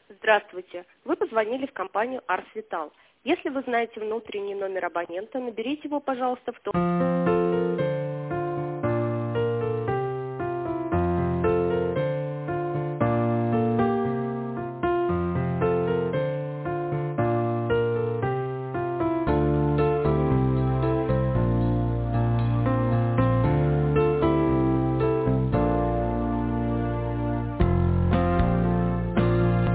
Здравствуйте. Вы позвонили в компанию Ars Vital. Если вы знаете внутренний номер абонента, наберите его, пожалуйста, в том...